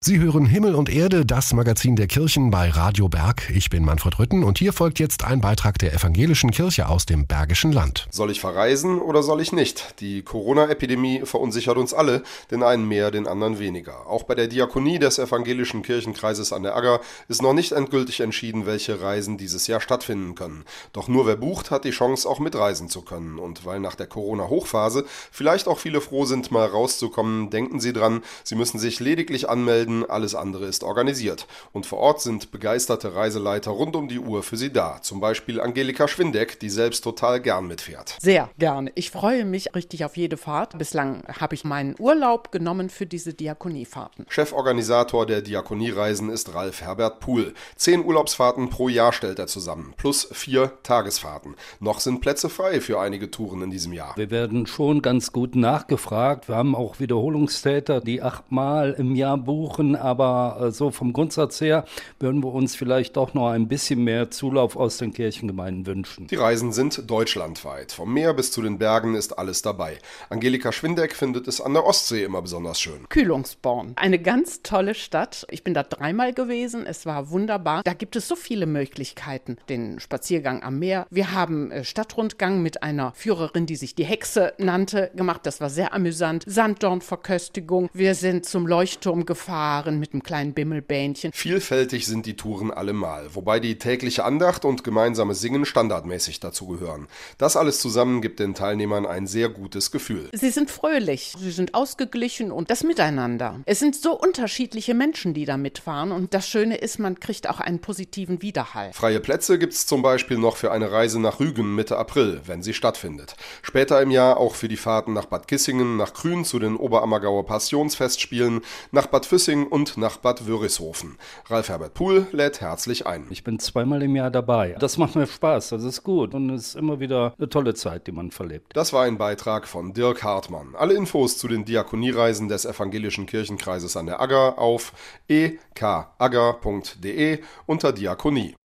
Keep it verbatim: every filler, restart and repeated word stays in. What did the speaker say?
Sie hören Himmel und Erde, das Magazin der Kirchen bei Radio Berg. Ich bin Manfred Rütten und hier folgt jetzt ein Beitrag der Evangelischen Kirche aus dem Bergischen Land. Soll ich verreisen oder soll ich nicht? Die Corona-Epidemie verunsichert uns alle, den einen mehr, den anderen weniger. Auch bei der Diakonie des Evangelischen Kirchenkreises an der Agger ist noch nicht endgültig entschieden, welche Reisen dieses Jahr stattfinden können. Doch nur wer bucht, hat die Chance, auch mitreisen zu können. Und weil nach der Corona-Hochphase vielleicht auch viele froh sind, mal rauszukommen, denken Sie dran, Sie müssen sich lediglich anmelden. Alles andere ist organisiert. Und vor Ort sind begeisterte Reiseleiter rund um die Uhr für Sie da. Zum Beispiel Angelika Schwindeck, die selbst total gern mitfährt. Sehr gerne. Ich freue mich richtig auf jede Fahrt. Bislang habe ich meinen Urlaub genommen für diese Diakoniefahrten. Cheforganisator der Diakoniereisen ist Ralf Herbert Puhl. Zehn Urlaubsfahrten pro Jahr stellt er zusammen, plus vier Tagesfahrten. Noch sind Plätze frei für einige Touren in diesem Jahr. Wir werden schon ganz gut nachgefragt. Wir haben auch Wiederholungstäter, die achtmal im Jahr buchen. Aber so vom Grundsatz her würden wir uns vielleicht doch noch ein bisschen mehr Zulauf aus den Kirchengemeinden wünschen. Die Reisen sind deutschlandweit. Vom Meer bis zu den Bergen ist alles dabei. Angelika Schwindeck findet es an der Ostsee immer besonders schön. Kühlungsborn, eine ganz tolle Stadt. Ich bin da dreimal gewesen. Es war wunderbar. Da gibt es so viele Möglichkeiten. Den Spaziergang am Meer. Wir haben Stadtrundgang mit einer Führerin, die sich die Hexe nannte, gemacht. Das war sehr amüsant. Sanddornverköstigung. Wir sind zum Leuchtturm gefahren mit einem kleinen Bimmelbähnchen. Vielfältig sind die Touren allemal, wobei die tägliche Andacht und gemeinsame Singen standardmäßig dazu gehören. Das alles zusammen gibt den Teilnehmern ein sehr gutes Gefühl. Sie sind fröhlich, sie sind ausgeglichen und das Miteinander. Es sind so unterschiedliche Menschen, die da mitfahren und das Schöne ist, man kriegt auch einen positiven Widerhall. Freie Plätze gibt es zum Beispiel noch für eine Reise nach Rügen Mitte April, wenn sie stattfindet. Später im Jahr auch für die Fahrten nach Bad Kissingen, nach Krün zu den Oberammergauer Passionsfestspielen, nach Bad Füssing und nach Bad Wörishofen. Ralf Herbert Puhl lädt herzlich ein. Ich bin zweimal im Jahr dabei. Das macht mir Spaß, das ist gut und es ist immer wieder eine tolle Zeit, die man verlebt. Das war ein Beitrag von Dirk Hartmann. Alle Infos zu den Diakoniereisen des Evangelischen Kirchenkreises an der Agger auf e k agger punkt d e unter Diakonie.